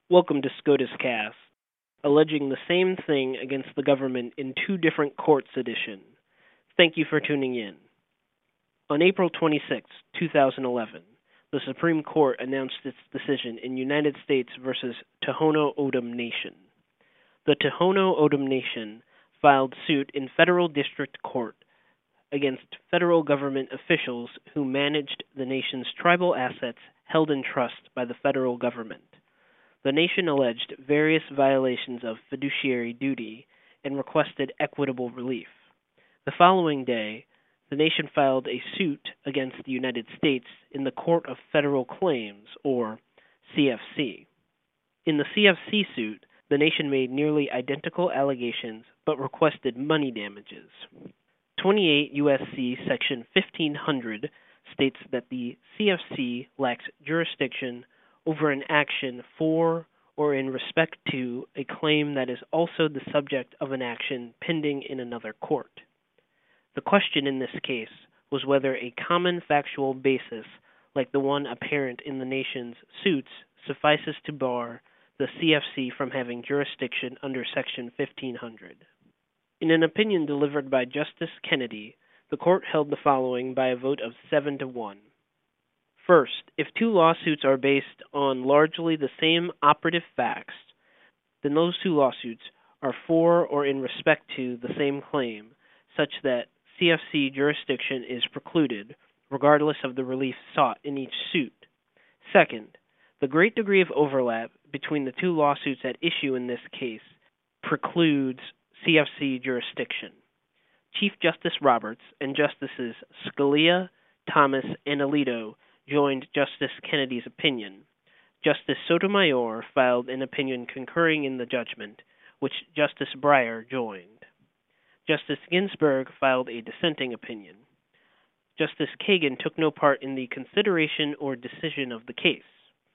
Welcome to SCOTUS Cast, alleging the same thing against the government in two different courts edition. Thank you for tuning in. On April 26, 2011, the Supreme Court announced its decision in United States versus Tohono O'odham Nation. The Tohono O'odham Nation filed suit in federal district court against federal government officials who managed the nation's tribal assets held in trust by the federal government. The nation alleged various violations of fiduciary duty and requested equitable relief. The following day, the nation filed a suit against the United States in the Court of Federal Claims, or CFC. In the CFC suit, the nation made nearly identical allegations but requested money damages. 28 U.S.C. Section 1500 states that the CFC lacks jurisdiction over an action for or in respect to a claim that is also the subject of an action pending in another court. The question in this case was whether a common factual basis like the one apparent in the nation's suits suffices to bar the CFC from having jurisdiction under Section 1500. In an opinion delivered by Justice Kennedy, the court held the following by a vote of 7-1. First, if two lawsuits are based on largely the same operative facts, then those two lawsuits are for or in respect to the same claim, such that CFC jurisdiction is precluded, regardless of the relief sought in each suit. Second, the great degree of overlap between the two lawsuits at issue in this case precludes CFC jurisdiction. Chief Justice Roberts and Justices Scalia, Thomas, and Alito joined Justice Kennedy's opinion. Justice Sotomayor filed an opinion concurring in the judgment, which Justice Breyer joined. Justice Ginsburg filed a dissenting opinion. Justice Kagan took no part in the consideration or decision of the case.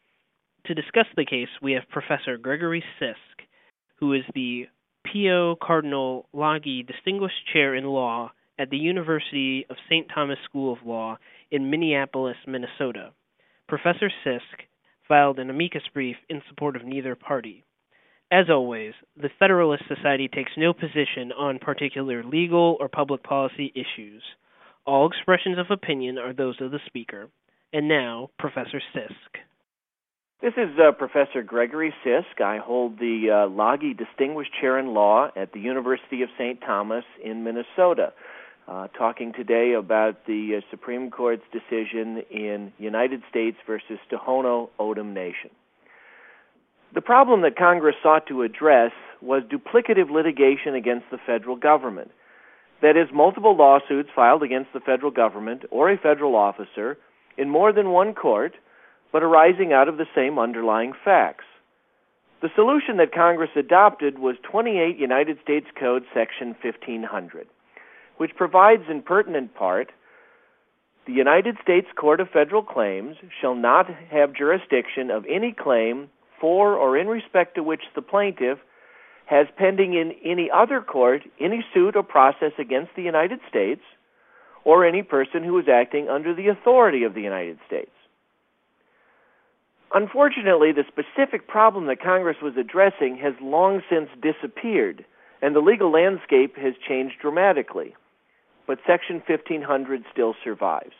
To discuss the case, we have Professor Gregory Sisk, who is the Pio Cardinal Laghi Distinguished Chair in Law at the University of St. Thomas School of Law in Minneapolis, Minnesota. Professor Sisk filed an amicus brief in support of neither party. As always, the Federalist Society takes no position on particular legal or public policy issues. All expressions of opinion are those of the speaker. And now, Professor Sisk. This is Professor Gregory Sisk. I hold the Laghi Distinguished Chair in Law at the University of St. Thomas in Minnesota, talking today about the Supreme Court's decision in United States versus Tohono O'odham Nation. The problem that Congress sought to address was duplicative litigation against the federal government. That is, multiple lawsuits filed against the federal government or a federal officer in more than one court, but arising out of the same underlying facts. The solution that Congress adopted was 28 United States Code Section 1500, which provides in pertinent part, the United States Court of Federal Claims shall not have jurisdiction of any claim for or in respect to which the plaintiff has pending in any other court any suit or process against the United States or any person who is acting under the authority of the United States. Unfortunately, the specific problem that Congress was addressing has long since disappeared, and the legal landscape has changed dramatically. But Section 1500 still survives.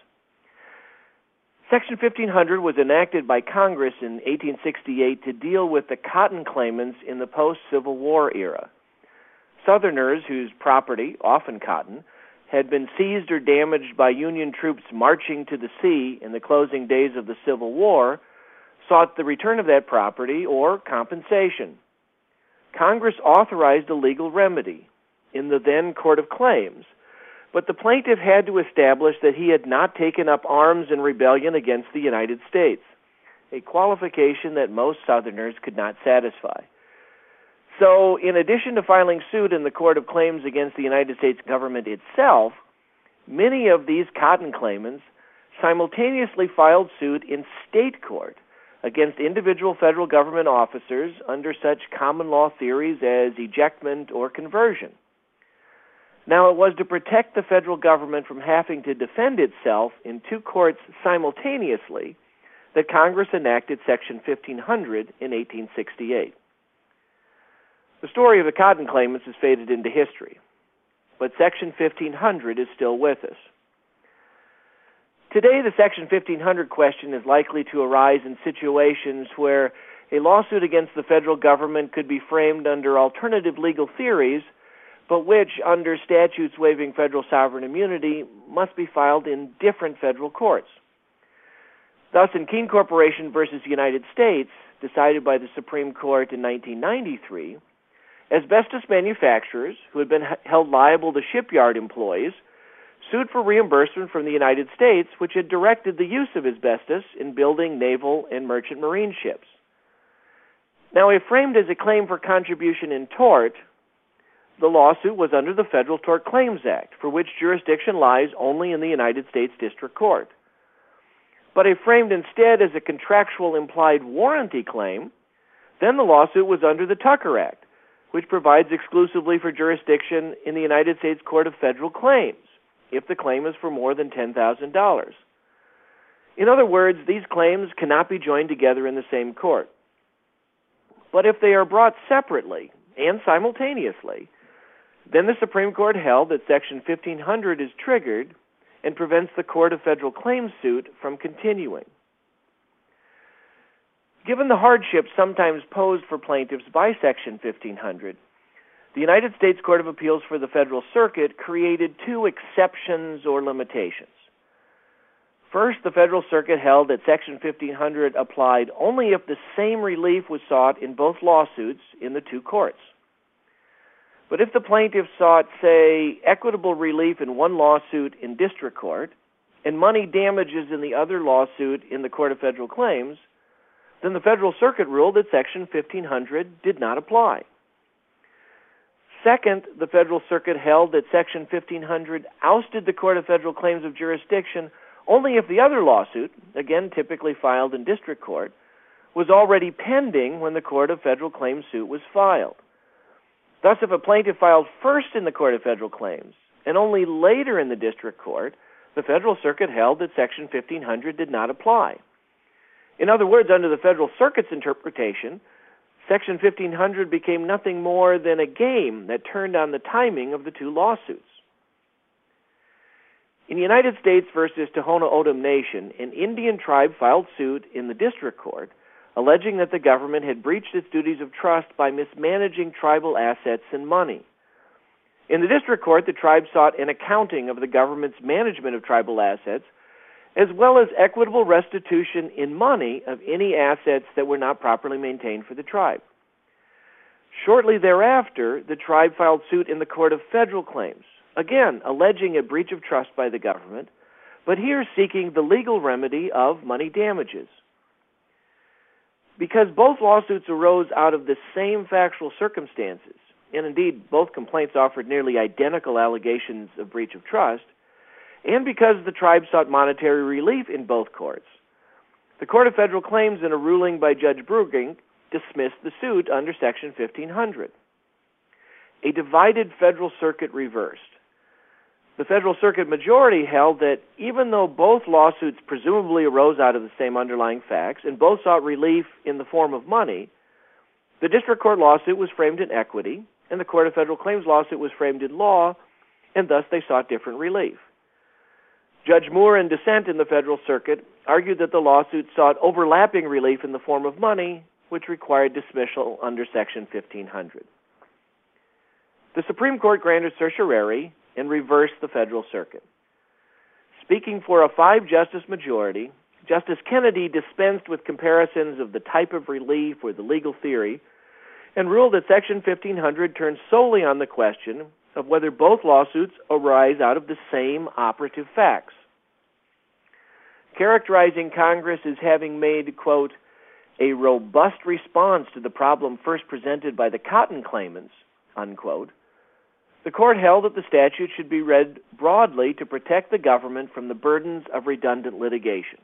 Section 1500 was enacted by Congress in 1868 to deal with the cotton claimants in the post-Civil War era. Southerners whose property, often cotton, had been seized or damaged by Union troops marching to the sea in the closing days of the Civil War sought the return of that property or compensation. Congress authorized a legal remedy in the then Court of Claims, but the plaintiff had to establish that he had not taken up arms in rebellion against the United States, a qualification that most Southerners could not satisfy. So, in addition to filing suit in the Court of Claims against the United States government itself, many of these cotton claimants simultaneously filed suit in state court against individual federal government officers under such common law theories as ejectment or conversion. Now, it was to protect the federal government from having to defend itself in two courts simultaneously that Congress enacted Section 1500 in 1868. The story of the cotton claimants has faded into history, but Section 1500 is still with us. Today, the Section 1500 question is likely to arise in situations where a lawsuit against the federal government could be framed under alternative legal theories, but which, under statutes waiving federal sovereign immunity, must be filed in different federal courts. Thus, in Keene Corporation versus United States, decided by the Supreme Court in 1993, asbestos manufacturers who had been held liable to shipyard employees sued for reimbursement from the United States, which had directed the use of asbestos in building naval and merchant marine ships. Now, if framed as a claim for contribution in tort, the lawsuit was under the Federal Tort Claims Act, for which jurisdiction lies only in the United States District Court. But if framed instead as a contractual implied warranty claim, then the lawsuit was under the Tucker Act, which provides exclusively for jurisdiction in the United States Court of Federal Claims, if the claim is for more than $10,000. In other words, these claims cannot be joined together in the same court. But if they are brought separately and simultaneously, then the Supreme Court held that Section 1500 is triggered and prevents the Court of Federal Claims suit from continuing. Given the hardships sometimes posed for plaintiffs by Section 1500, the United States Court of Appeals for the Federal Circuit created two exceptions or limitations. First, the Federal Circuit held that Section 1500 applied only if the same relief was sought in both lawsuits in the two courts. But if the plaintiff sought, say, equitable relief in one lawsuit in district court and money damages in the other lawsuit in the Court of Federal Claims, then the Federal Circuit ruled that Section 1500 did not apply. Second, the Federal Circuit held that Section 1500 ousted the Court of Federal Claims of jurisdiction only if the other lawsuit, again typically filed in district court, was already pending when the Court of Federal Claims suit was filed. Thus, if a plaintiff filed first in the Court of Federal Claims and only later in the district court, the Federal Circuit held that Section 1500 did not apply. In other words, under the Federal Circuit's interpretation, Section 1500 became nothing more than a game that turned on the timing of the two lawsuits. In United States versus Tohono O'odham Nation, an Indian tribe filed suit in the district court alleging that the government had breached its duties of trust by mismanaging tribal assets and money. In the district court, the tribe sought an accounting of the government's management of tribal assets, as well as equitable restitution in money of any assets that were not properly maintained for the tribe. Shortly thereafter, the tribe filed suit in the Court of Federal Claims, again alleging a breach of trust by the government, but here seeking the legal remedy of money damages. Because both lawsuits arose out of the same factual circumstances, and indeed both complaints offered nearly identical allegations of breach of trust, and because the tribe sought monetary relief in both courts, the Court of Federal Claims, in a ruling by Judge Brueging, dismissed the suit under Section 1500. A divided Federal Circuit reversed. The Federal Circuit majority held that even though both lawsuits presumably arose out of the same underlying facts and both sought relief in the form of money, the district court lawsuit was framed in equity and the Court of Federal Claims lawsuit was framed in law, and thus they sought different relief. Judge Moore, in dissent in the Federal Circuit, argued that the lawsuit sought overlapping relief in the form of money, which required dismissal under Section 1500. The Supreme Court granted certiorari and reversed the Federal Circuit. Speaking for a 5-justice majority, Justice Kennedy dispensed with comparisons of the type of relief or the legal theory and ruled that Section 1500 turns solely on the question of whether both lawsuits arise out of the same operative facts. Characterizing Congress as having made, quote, a robust response to the problem first presented by the cotton claimants, unquote, the court held that the statute should be read broadly to protect the government from the burdens of redundant litigation.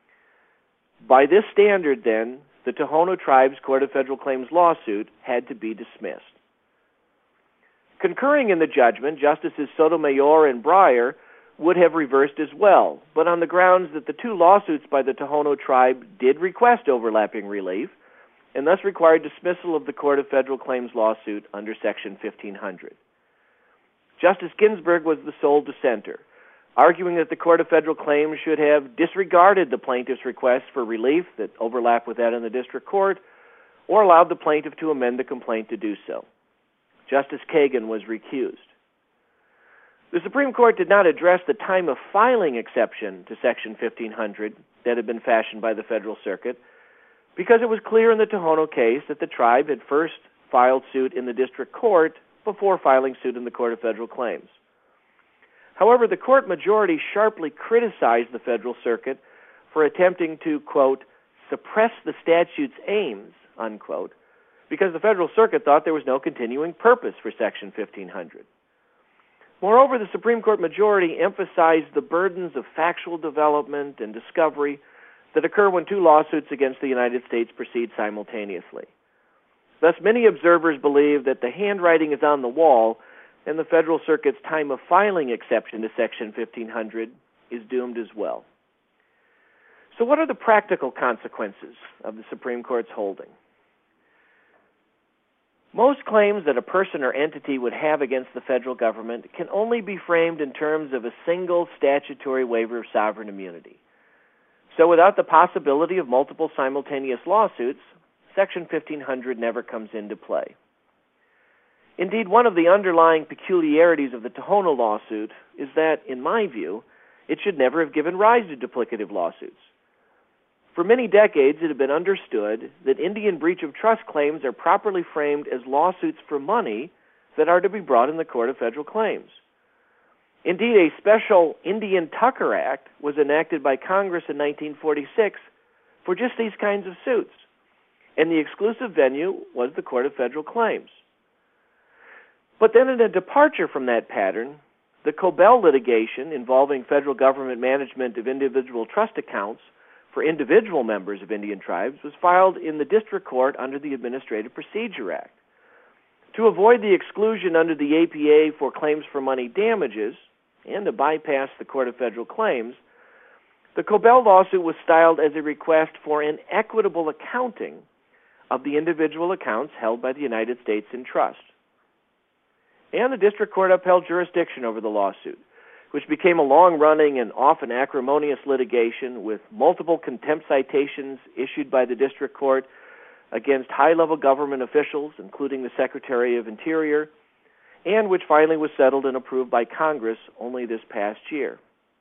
By this standard, then, the Tohono Tribe's Court of Federal Claims lawsuit had to be dismissed. Concurring in the judgment, Justices Sotomayor and Breyer would have reversed as well, but on the grounds that the two lawsuits by the Tohono tribe did request overlapping relief, and thus required dismissal of the Court of Federal Claims lawsuit under Section 1500. Justice Ginsburg was the sole dissenter, arguing that the Court of Federal Claims should have disregarded the plaintiff's request for relief that overlapped with that in the district court, or allowed the plaintiff to amend the complaint to do so. Justice Kagan was recused. The Supreme Court did not address the time of filing exception to Section 1500 that had been fashioned by the Federal Circuit, because it was clear in the Tohono case that the tribe had first filed suit in the district court before filing suit in the Court of Federal Claims. However, the court majority sharply criticized the Federal Circuit for attempting to, quote, suppress the statute's aims, unquote, because the Federal Circuit thought there was no continuing purpose for Section 1500. Moreover, the Supreme Court majority emphasized the burdens of factual development and discovery that occur when two lawsuits against the United States proceed simultaneously. Thus, many observers believe that the handwriting is on the wall, and the Federal Circuit's time of filing exception to Section 1500 is doomed as well. So what are the practical consequences of the Supreme Court's holding? Most claims that a person or entity would have against the federal government can only be framed in terms of a single statutory waiver of sovereign immunity. So without the possibility of multiple simultaneous lawsuits, Section 1500 never comes into play. Indeed, one of the underlying peculiarities of the Tohono lawsuit is that, in my view, it should never have given rise to duplicative lawsuits. For many decades, it had been understood that Indian breach of trust claims are properly framed as lawsuits for money that are to be brought in the Court of Federal Claims. Indeed, a special Indian Tucker Act was enacted by Congress in 1946 for just these kinds of suits, and the exclusive venue was the Court of Federal Claims. But then in a departure from that pattern, the Cobell litigation involving federal government management of individual trust accounts for individual members of Indian tribes was filed in the district court under the Administrative Procedure Act. To avoid the exclusion under the APA for claims for money damages and to bypass the Court of Federal Claims, the Cobell lawsuit was styled as a request for an equitable accounting of the individual accounts held by the United States in trust. And the district court upheld jurisdiction over the lawsuit, which became a long-running and often acrimonious litigation with multiple contempt citations issued by the district court against high-level government officials, including the Secretary of Interior, and which finally was settled and approved by Congress only this past year.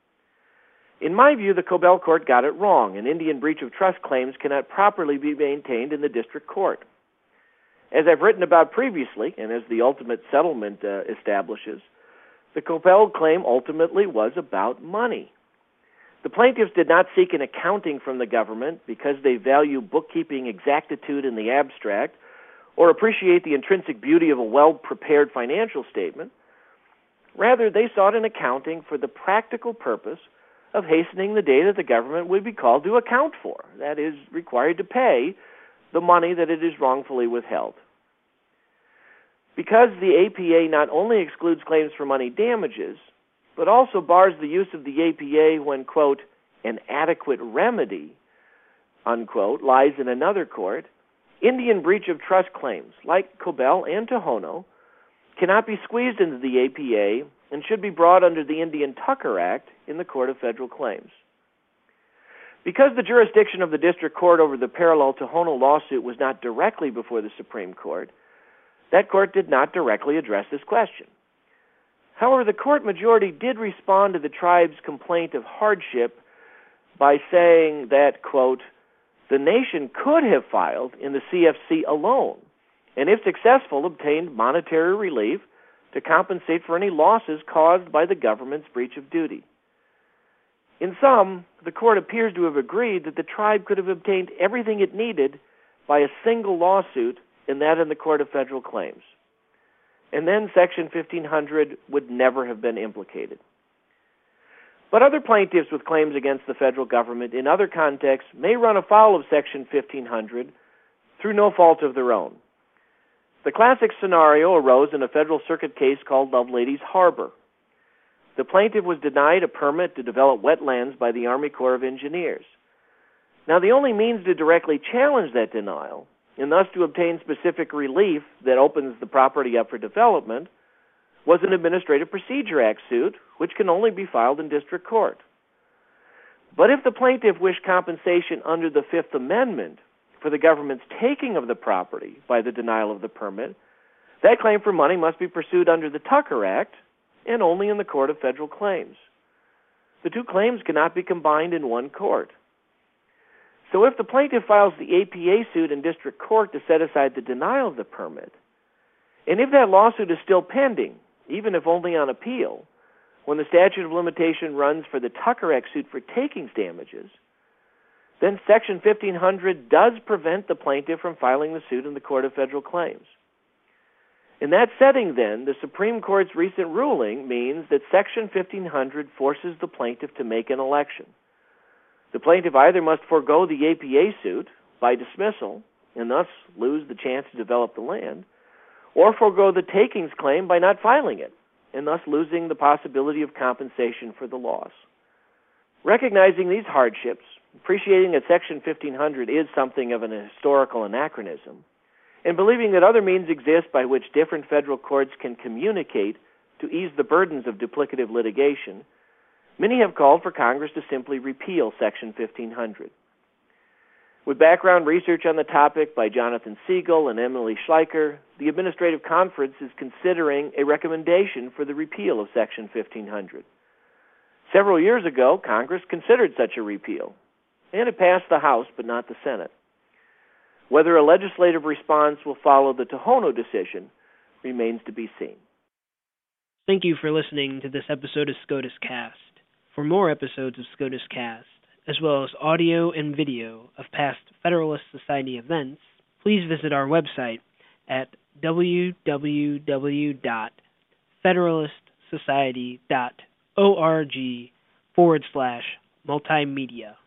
In my view, the Cobell court got it wrong, and Indian breach of trust claims cannot properly be maintained in the district court. As I've written about previously, and as the ultimate settlement establishes, the Cobell claim ultimately was about money. The plaintiffs did not seek an accounting from the government because they value bookkeeping exactitude in the abstract or appreciate the intrinsic beauty of a well-prepared financial statement. Rather, they sought an accounting for the practical purpose of hastening the day that the government would be called to account for, that is, required to pay the money that it is wrongfully withheld. Because the APA not only excludes claims for money damages, but also bars the use of the APA when, quote, an adequate remedy, unquote, lies in another court, Indian breach of trust claims, like Cobell and Tohono, cannot be squeezed into the APA and should be brought under the Indian Tucker Act in the Court of Federal Claims. Because the jurisdiction of the district court over the parallel Tohono lawsuit was not directly before the Supreme Court, that court did not directly address this question. However, the court majority did respond to the tribe's complaint of hardship by saying that, quote, the nation could have filed in the CFC alone, and if successful, obtained monetary relief to compensate for any losses caused by the government's breach of duty. In sum, the court appears to have agreed that the tribe could have obtained everything it needed by a single lawsuit, and that in the Court of Federal Claims. And then Section 1500 would never have been implicated. But other plaintiffs with claims against the federal government in other contexts may run afoul of Section 1500 through no fault of their own. The classic scenario arose in a Federal Circuit case called Loveladies Harbor. The plaintiff was denied a permit to develop wetlands by the Army Corps of Engineers. Now, the only means to directly challenge that denial, and thus to obtain specific relief that opens the property up for development, was an Administrative Procedure Act suit, which can only be filed in district court. But if the plaintiff wished compensation under the Fifth Amendment for the government's taking of the property by the denial of the permit, that claim for money must be pursued under the Tucker Act and only in the Court of Federal Claims. The two claims cannot be combined in one court. So if the plaintiff files the APA suit in district court to set aside the denial of the permit, and if that lawsuit is still pending, even if only on appeal, when the statute of limitation runs for the Tucker Act suit for takings damages, then Section 1500 does prevent the plaintiff from filing the suit in the Court of Federal Claims. In that setting, then, the Supreme Court's recent ruling means that Section 1500 forces the plaintiff to make an election. The plaintiff either must forego the APA suit by dismissal and thus lose the chance to develop the land, or forego the takings claim by not filing it and thus losing the possibility of compensation for the loss. Recognizing these hardships, appreciating that Section 1500 is something of an historical anachronism, and believing that other means exist by which different federal courts can communicate to ease the burdens of duplicative litigation, many have called for Congress to simply repeal Section 1500. With background research on the topic by Jonathan Siegel and Emily Schleicher, the Administrative Conference is considering a recommendation for the repeal of Section 1500. Several years ago, Congress considered such a repeal, and it passed the House but not the Senate. Whether a legislative response will follow the Tohono decision remains to be seen. Thank you for listening to this episode of SCOTUS Cast. For more episodes of SCOTUS Cast, as well as audio and video of past Federalist Society events, please visit our website at www.federalistsociety.org/multimedia.